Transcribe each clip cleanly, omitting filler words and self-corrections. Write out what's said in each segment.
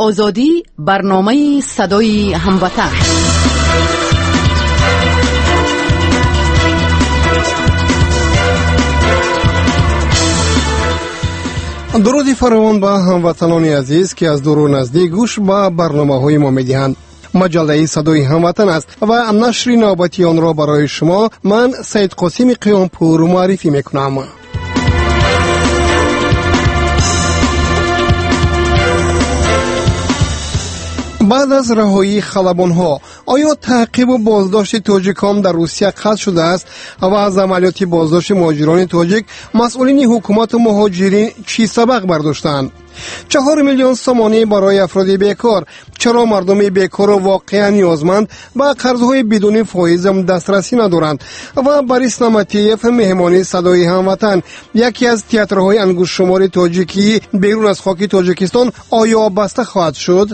آزادی، برنامه صدای هموطن. درودی فراوان به هموطنان عزیز که از دور و نزدیک گوش به برنامه‌های ما می‌دهند. مجله صدای هموطن است و نشر نوبتی آن را برای شما من سید قاسم قیامپور معرفی میکنم. بعد از رهایی خلبان‌ها آیا تعقیب و بازداشت تاجیکان در روسیه قطع شده است و از عملیات بازداشت مهاجران تاجیک مسئولین حکومت و مهاجرین چی سبق برداشتند؟ 4 میلیون سومانی برای افراد بیکار. چرا مردم بیکار و واقعا نیازمند به قرضهای بدون فایز دسترسی ندارند؟ و باریس نمتیف مهمانی صدای هموطن، یکی از تئاترهای انگشت شمار تاجیکی بیرون از خاک تاجیکستان، آیا بسته خواهد شد؟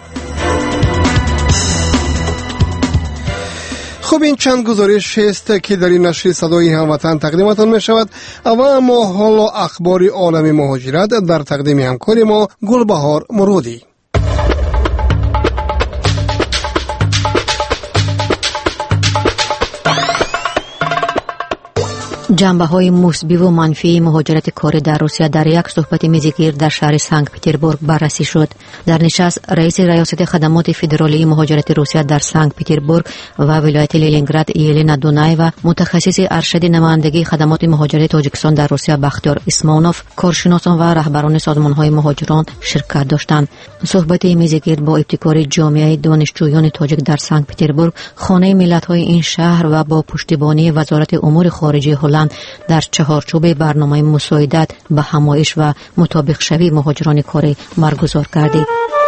خب این چند گزارش است که در این نشر صدای هموطن تقدیمتان می شود و اما حالا اخبار عالم مهاجرت در تقدیم همکار ما گلبهار مرودی. جنبه‌های مثبت و منفی مهاجرت کاری در روسیه در یک صحبت میزگیر در شهر سنت پترزبورگ بررسی شد. در نشست رئیس ریاست خدمات فدرالی مهاجرت روسیه در سنت پترزبورگ و ولایت لنینگراد یلنا دونایوا، متخصص ارشد نمایندگی خدمات مهاجرت تاجیکستان در روسیه بختیار اسمانوف، کارشناسان و رهبران سازمان‌های مهاجران شرکت داشتند. صحبت میزگیر با ابتکار جامعه دانشجویان تاجیک در سنت پترزبورگ، خانه ملت‌های این شهر و با پشتیبانی وزارت امور خارجه هلند در چهارچوب برنامه مساعدت به همایش و مطابق شوی مهاجران کاری برگزار کردید.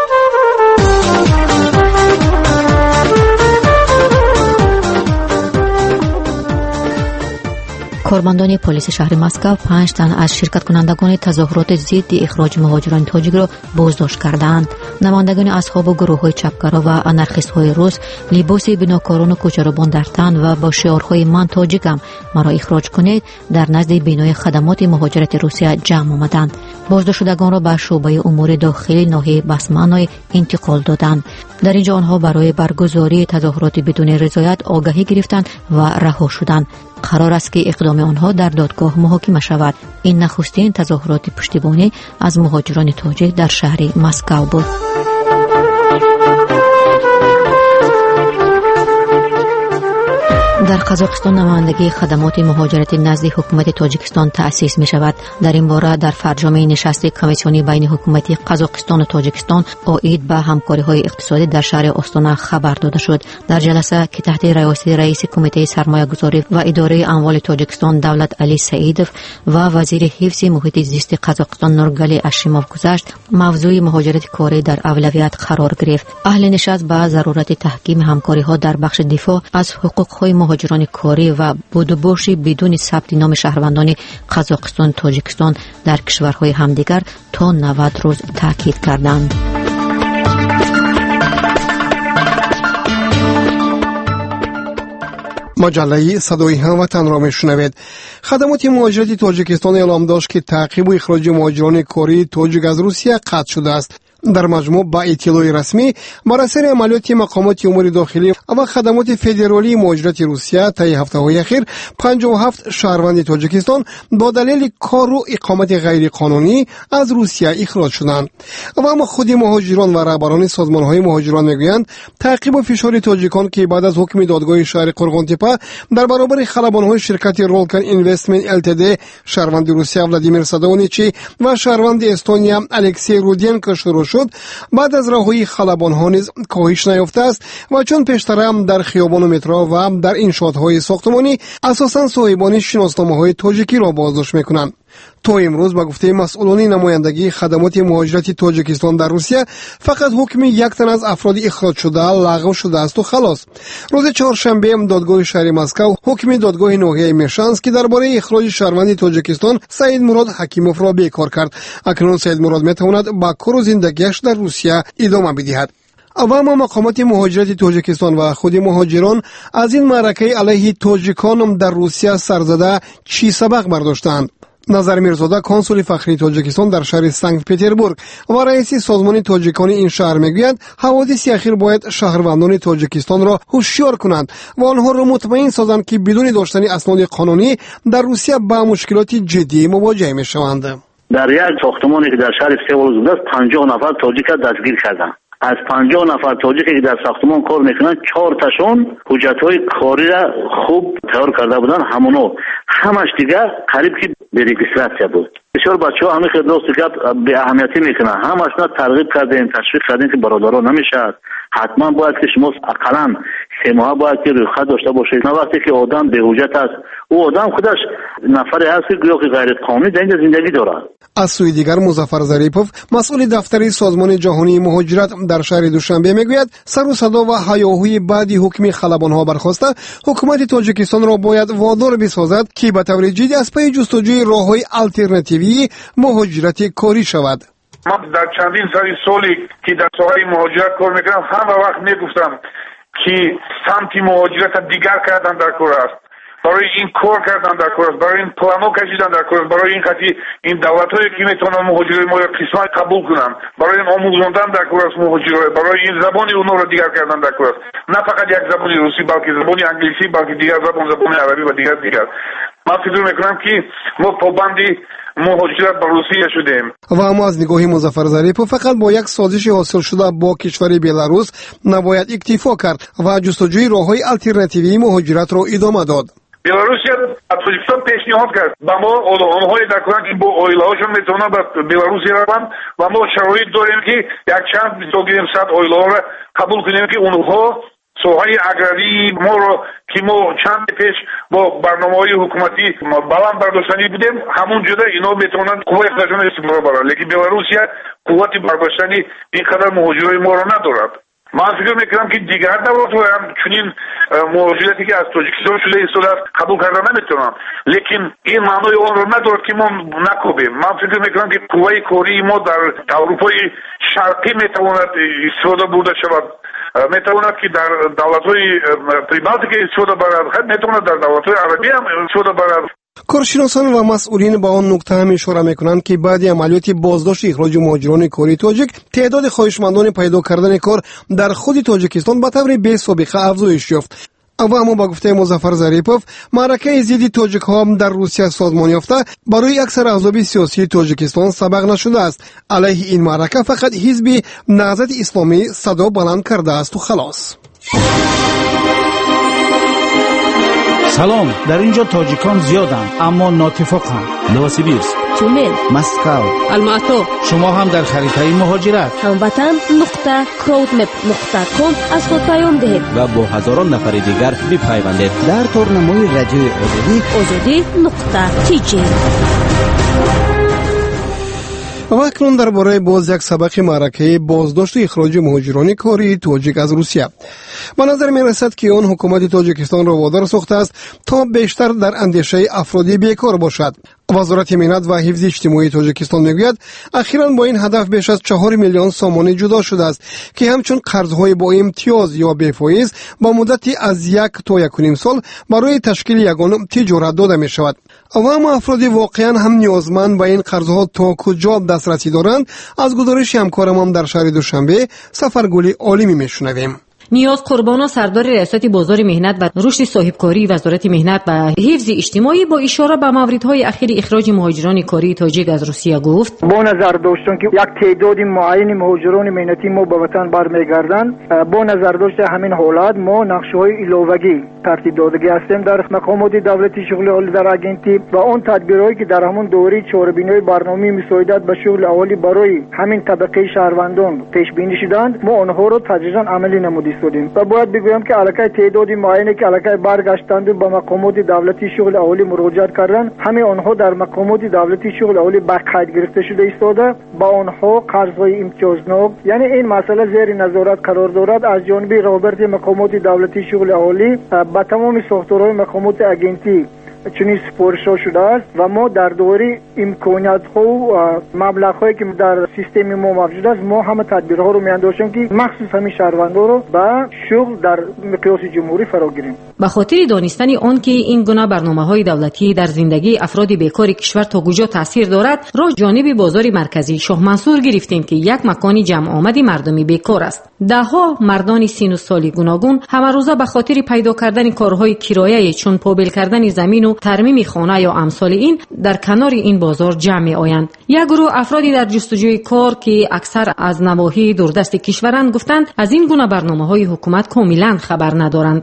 کارمندان پلیس شهر مسکو 5 تن از شرکت کنندگان تظاهرات ضد اخراج مهاجران تاجیک را بازداشت کردند. نمایندگان اصحاب و گروه‌های چپگرا و آنارخیست‌های روس لباس بناکاران کوچه‌روبان در تن و با شعارهای من تاجیکم، مرا اخراج کنید، در نزد بینای خدمات مهاجرت روسیه جمع آمدند. بازداشت شدگان را به شعبه امور داخلی ناحیه بسمانای انتقال دادند. در اینجا آنها برای برگزاری تظاهرات بدون رضایت آگاهی گرفتند و رها شدند. قرار است که اقدام آنها در دادگاه محاکمه شود. این نخستین تظاهرات پشتیبانی از مهاجران تاجیک در شهر مسکو بود. در قزاقستان نمایندگی خدمات مهاجرت نزد حکومت تاجیکستان تأسیس می شود. در این باره در فرجام نشست کمیسیونی بین حکومت قزاقستان و تاجیکستان عاید به همکاری های اقتصادی در شهر آستانا خبر داده شد. در جلسه که تحت ریاست رئیس کمیته سرمایه گذاری و اداره اموال تاجیکستان دولت علی سعیدوف و وزیر حفظ محیط زیست قزاقستان نورگلی اشیموف گذشت، موضوع مهاجرت کاری در اولویت قرار گرفت. اهل نشست به ضرورت تحکیم همکاری ها در بخش دفاع از حقوق های مهاجران کاری و بودوباش بدون ثبت نام شهروندان قزاقستان تاجیکستان در کشورهای همدیگر تا 90 روز تاکید کردند. مجله صدای هموطن را میشنوید. خدمات مهاجرت تاجیکستان اعلام داشت که تعقیب و اخراج مهاجران کاری تاجیک از روسیه قطع شده است. در مجموع با اطلاع رسمی بر اثر عملیات مقامات امور داخلی و خدمات فدرالی مهاجرت روسیه طی هفته‌های اخیر 57 شهروند تاجیکستان با دلیل کار و اقامت غیر قانونی از روسیه اخراج شدند. و اما خود مهاجران و رهبران سازمان‌های مهاجران میگویند تعقیب و فشار تاجیکان که بعد از حکم دادگاه شهر قرغانتپه در برابر خلبان‌های شرکت رولکن اینوستمنت التد شهروند روسیه ولادیمیر سادونیچی و شهروند استونیا الکسی رودینکو شروع شد، بعد از رهایی خلبان‌ها نیز کاهش نیافته است و چون پیشتر هم در خیابان و مترو و در انشاءات‌های ساختمانی اساساً صاحبان شناسنامه‌های تاجیکی را بازداشت می‌کنند. تا امروز به گفته مسئولان نمایندگی خدمات مهاجرت تاجیکستان در روسیه فقط حکم 1 تن از افراد اخراج شده لغو شده است و خلاص. روز چهارشنبه دادگاه شهر مسکو حکم دادگاه ناحیه میشانسک که درباره اخراج شهروند تاجیکستان سعید مراد حکیموف را بیکار کرد. اکنون سعید مراد میتواند با کار و زندگیش در روسیه ادامه بدهد. اما مقامات مهاجرت تاجیکستان و خود مهاجران از این معرکه علیه تاجیکان در روسیه سرزده چی سبق برداشتند؟ نظر میرزاده کنسول فخری تاجیکستان در شهر سنت پتربورگ و رئیس سازمان تاجیکان این شهر میگوید حوادث اخیر باید شهروندان تاجیکستان را هوشیار کنند و آنها را مطمئن سازند که بدون داشتن اسناد قانونی در روسیه با مشکلات جدی مواجه میشوند. در یک ساختمانی که در شهر سئول است 50 نفر تاجیک دستگیر کردند. از 50 نفر تاجیکی که در ساختمان کار میکنند 4 تاشون حجت‌های کاری را خوب تیار کرده بودند، همش دیگه قریب که به رجیستراسیون بود. بسیار بچه‌ها همین خدماتی که به اهمیتی میکنن همش نه ترغیب کردیم، تشویق کردیم که برادران نمیشه، حتما باید که شما اقلا 3 ماه باید که رویخط داشته باشید. نه وقتی که آدم به حجت است، او آدم خودش نفری هست که گویا که غیر قانونی در زندگی دارد. از سوی دیگر مظفر ظریفوف مسئول دفتر سازمان جهانی مهاجرت در شهر دوشنبه میگوید سر و صدا و هیاهوی بعد حکم خلبان‌ها برخاسته حکومت تاجیکستان را باید وادار بسازد که به طور جدی از پی جستجوی راه‌های آلترناتیوی مهاجرت کاری شود. من در چندین سالی که در ساحه مهاجرت کار میکنم همه وقت میگفتم که سمت مهاجرت دیگر کردن در کار است، برای این کار کردن در کار است، برای این پلانو کشیدن در کار است، برای این خاطر این دولت‌هایی که میتونن مهاجرای ما را قسمت قبول کنن، برای این آموزاندن در کار است مهاجرای، برای این زبانی اونها را دیگر کردن در کار است، نه فقط یک زبانی روسی بلکه زبانی انگلیسی، بلکه دیگر زبان عربی و دیگر. من فکر میکنم که ما پابندی مهاجرت با روسیه شدیم. و اما از نگاه مظفر ظریفوف فقط با یک سازش حاصل شده با کشور بلاروس نباید اکتفا کرد و جستجوی راه‌های آلترناتیوی مهاجرت را ادامه داد. بلاروسیا از تاجیکستان پیشنهاد کرد با ما آنهایی در کنند که با اویلهاشون میتونن به بلاروس روند و ما شرایط داریم که یک چند میلیون اویلها را قبول کنیم که اونها سوهای اگراری ما رو که ما چند پیش با برنامه‌های حکومتی بلند برداشتنی بودیم همون جدا اینا میتونن قوت خودشون استفاده برن، لیکن بلاروسیا قوت برداشتنی اینقدر مهاجرای ما رو ندارد. من فکر میکنم که دیگر دولت‌ها هم چنین مهاجرتی که از تاجیکستان شده است قبول کردن نمیتونن، لیکن این معنای اون رو ندارد که ما نکوبیم. من فکر میکنم که قوه کاری ما در اروپای شرقی میتواند استفاده برده شود، میتواند که در دولت‌های پریبالتی که استفاده برد، میتواند در دولت‌های عربی هم استفاده برد. کارشناسان و مسئولین با آن نکته هم اشاره میکنند که بعد عملیات بازداشت اخراج مهاجران کاری تاجیک تعداد خواهشمندان پیدا کردن کار در خود تاجیکستان به طور بی سابقه افزایش یافت. و اما با گفته مظفر ظریفوف معرکه ضد تاجیک ها در روسیه سازمان یافته برای اکثر احزاب سیاسی تاجیکستان سبق نشده است. علیه این معرکه فقط حزب نهضت اسلامی صدا بلند کرده است و خلاص. سلام، در اینجا تاجیکان زیادند اما ناتفاقند. نوسیبیرسک، تومن، مسکو، الماتو. شما هم در خریطه مهاجرت hamvatan.crowdmap.com از خود پیام دهید و با هزاران نفر دیگر بپیوندید در تورنمای رادیوی azadi.tj. و اکنون درباره باز یک سبق معرکه بازداشت و اخراج مهاجران کاری تاجیک از روسیه. به نظر می رسد که آن حکومت تاجیکستان را وادار ساخته است تا بیشتر در اندیشه افرادی بیکار باشد. وزارت مهنت و حفظ اجتماعی تاجیکستان میگوید اخیراً با این هدف بیش از 4 میلیون سامانه جدا شده است که همچون قرضهای با امتیاز یا بی فایز با مدتی از 1 تا 1.5 سال برای تشکیل یگان تجارت داده می شود. و اما افرادی واقعاً هم نیازمند به این قرضها تا کجا دسترسی دارند از گزارش همکارم در شهر دوشنبه سفرگل عالمی میشنویم. نیاز قربان سردار ریاست بازار مهنت و رشد صاحبکاری وزارت مهنت و حفظ اجتماعی با اشاره به موردهای اخیر اخراج مهاجران کاری تاجیک از روسیه گفت با نظر داشتن که یک تعداد معین مهاجران مهنتی ما به وطن برمیگردند، با نظر داشت همین حالات ما نقشه‌های علاوه‌ای ترتیب دادگی هستیم در مقامات دولتی شغل عالی در اگنتی و آن تدبیرهایی که در همون دوره چهاربینی برنامه مساعدت به شغل عالی برای همین طبقه شهروندان پیش بینی شدند، ما آنها را تدریجا عملی نمودیم و باید بگویم که علاقه تعدادی معینی که علاقه برگشتند و به مقامات دولتی شغل عالی مراجعت کردند، همه آنها در مقامات دولتی شغل عالی به قید گرفته شده ایستاده، با آنها قرضهای امتیازناک، یعنی این مسئله زیر نظارت قرار دارد از جانب رهبری مقامات دولتی شغل عالی به تمام ساختارهای مقامات اگنتی چنین سپارش شده است و ما در دوره امکانات ها و مبلغ هایی که در سیستم ما موجود است. ما همه تدبیرها رو میاندازیم که مخصوص همین شهروندان رو به شغل در مقیاس جمهوری فرا گیریم. به خاطر دانستن آن که این گونه برنامه‌های دولتی در زندگی افراد بیکار کشور تا کجا تاثیر دارد، راه جانب بازار مرکزی شاه منصور گرفتیم که یک مکانی جمع آمد مردمی بیکار است. دهها مردان سین و سالی گوناگون همه روزه به خاطر پیدا کردن کارهای کرایه چون پابل کردن زمین و ترمیم خانه یا امثال این در کنار این بازار جمع آیند. یک گروه افرادی در جستجوی کار که اکثر از نواحی دوردست کشورند گفتند از این گونه برنامه‌های حکومت کاملا خبر ندارند.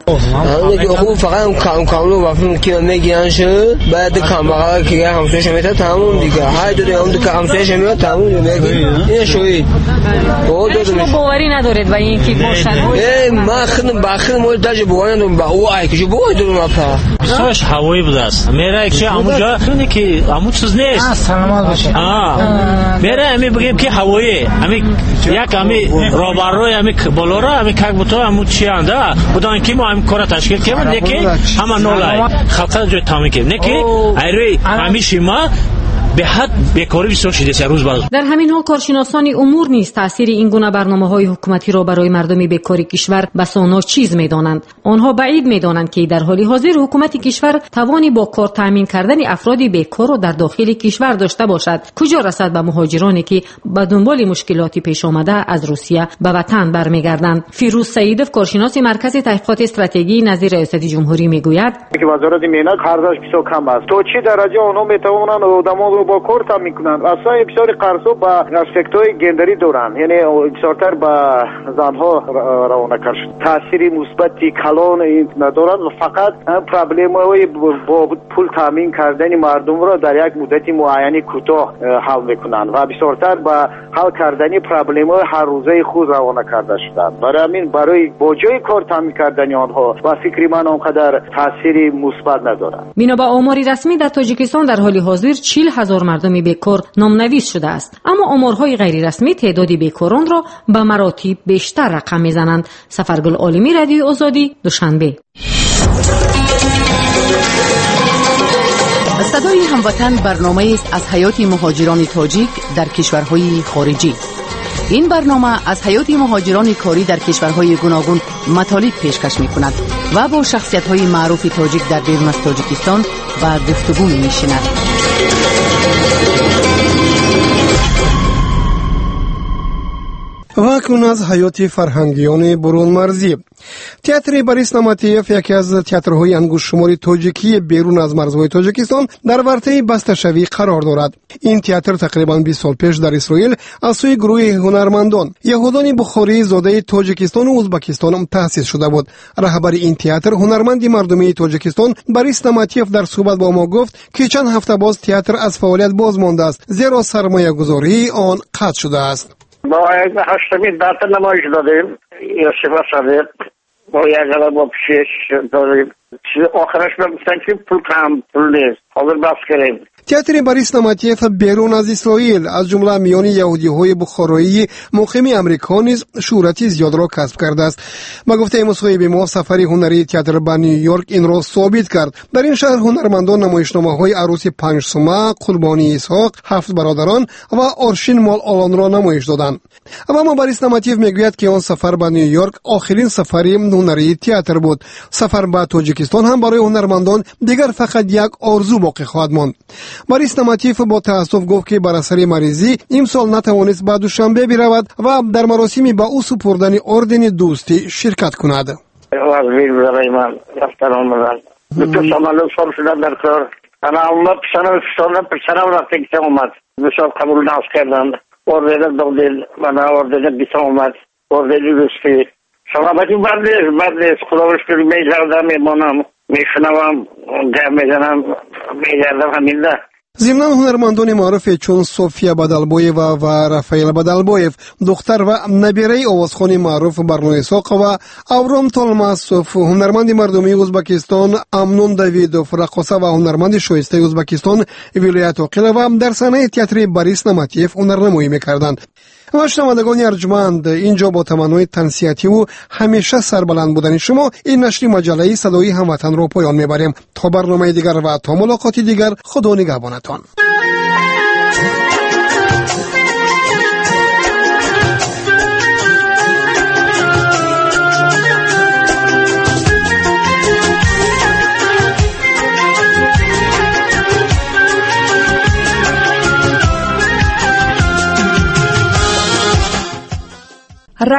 فقط کاملو وقتی که میگن شد بعد کاملا که همسایش میاد تموم دیگه های دو اون که همسایش میاد تموم میگه این شوید شما باوری ندارید و این که باشد ما باخر مول درج بوانم با او ای که بو دارم اپا سوش هوایی بود است میره که همونجا اونی که همون چیز نیست سلامت باشه میره می بگیم که هوایی همین یک همین روبروی همین بالا را همین کاک بوتو همون چی انده بودن که ما همین کار تشکیل کردیم نکی همه نولای خالص جو تامین کردیم نکی ایروی همیشه ما به حد بیکاری بسیار شدید روز بعد. در همین حال کارشناسان امور نیز تاثیر این گونه برنامه‌های حکومتی را برای مردم بیکاری کشور بسانا چیز می‌دانند. آنها بعید می‌دانند که در حال حاضر حکومت کشور توانی با کار تامین کردن افراد بیکار را در داخل کشور داشته باشد. کجا رسد به مهاجرانی که به دنبال مشکلاتی پیش آمده از روسیه به وطن برمیگردند. فیروز سعیدов کارشناس مرکز تحقیقات استراتژی نظیر ریاست جمهوری میگوید که وزارت میانه قرضش بسیار کم است. تو چه درجه آنها میتوانند آدما رو با کار تامین کنند؟ اصلا بسیار قرض با اسپکت‌های گندری دارند، یعنی بسیارتر با زنها روانه شد. تاثیر مثبتی کلان ندارند و فقط پرابلم‌های با پول تامین کردن مردم را در یک مدت معینی کوتاه حل میکنند و بسیارتر با حل کردن پرابلم‌های هر روزه خود روانه کرده شدند. برای همین برای با جای کار تامین کردن آنها و فکری من آنقدر تاثیر مثبت ندارد. بنا به آماری رسمی در تاجیکستان در حال حاضر 40,000 مردم بیکار نامنویس شده است، اما آمارهای غیر رسمی تعداد بیکاران را به مراتب بیشتر رقم میزنند. سفرگل عالمی، رادیو آزادی، دوشنبه. صدای هموطن برنامه است از حیات مهاجران تاجیک در کشورهای خارجی. این برنامه از حیات مهاجران کاری در کشورهای گوناگون مطالب پیشکش می‌کند و با شخصیت‌های معروف تاجیک در بیرون از تاجیکستان و گفتگو می‌نشیند. و اکنون از حیات فرهنگیان برون مرزی. تئاتر باریس ناماتیف یکی از تئاترهای انگشت شمار تاجیکی بیرون از مرزهای تاجیکستان در ورطه بسته‌شوی قرار دارد. این تئاتر تقریباً 20 سال پیش در اسرائیل از سوی گروه هنرمندان یهودان بخاری زاده تاجیکستان و ازبکستان تأسیس شده بود. رهبر این تئاتر هنرمند مردمی تاجیکستان باریس ناماتیف در صحبت با ما گفت که چند هفته باز تئاتر از فعالیت باز مانده است زیرا سرمایه‌گذاری آن قطع شده است. با 8 داده نمایش دادیم یا شفا شده با یک غلط با پیشش داریم آخرش بگفتن که پول کم پول نیست حاضر بس کریم. تئاتر باریس ناماتیف بیرون از اسرائیل از جمله میان یهودی‌های بخارایی مقیم امریکا نیز شهرتی زیاد را کسب کرده است. با گفته مصاحبه ما سفری هنری تئاتر به نیویورک این را ثابت کرد. در این شهر هنرمندان نمایشنامه‌های عروس 5 سومه، قربانی اسحاق، 7 برادران و آرشین مال آلان را نمایش دادند. اما باریس ناماتیف میگوید که آن سفر به نیویورک آخرین سفری هنری تئاتر بود. سفر به تاجیکستان هم برای هنرمندان دیگر فقط یک آرزو باقی خواهد ماند. باریس ناماتیف با تأسف گفت که بر اثر مریضی امسال نتوانست به دوشنبه برود و در مراسم به او سپردن اردن دوستی شرکت کند. وزیر برای من رفتن آمدن دو سامالو سال شدن در کار انا اومد پسرم رفته که اومد بسیار قبول ناز کردن اردن دادل من اردن بیتا اومد اردن دوستی شما باید بعد نیست خدا بشکر میگردم میمانم میشنوم گم میزنم میگردم همین ده. ضمناً هنرمندان معروف چون صوفیا بدلبویف و رافائیل بدلبویف دختر و نبیره آوازخوان معروف برنو اسحاق و اورام تولماسوف هنرمند مردمی ازبکستان امنون داویدوف رقاصه و هنرمند شایسته ازبکستان ولایت عقیل و در صحنه تئاتر باریس ناماتیف هنرنمایی می‌کردند. و شنوندگان ارجمند، اینجا با تمنای تنصیحاتی و همیشه سربلند بودن شما این نشر مجله صدای هموطن را پایان میبریم. تا برنامه دیگر و تا ملاقاتی دیگر خدا نگهبانتان.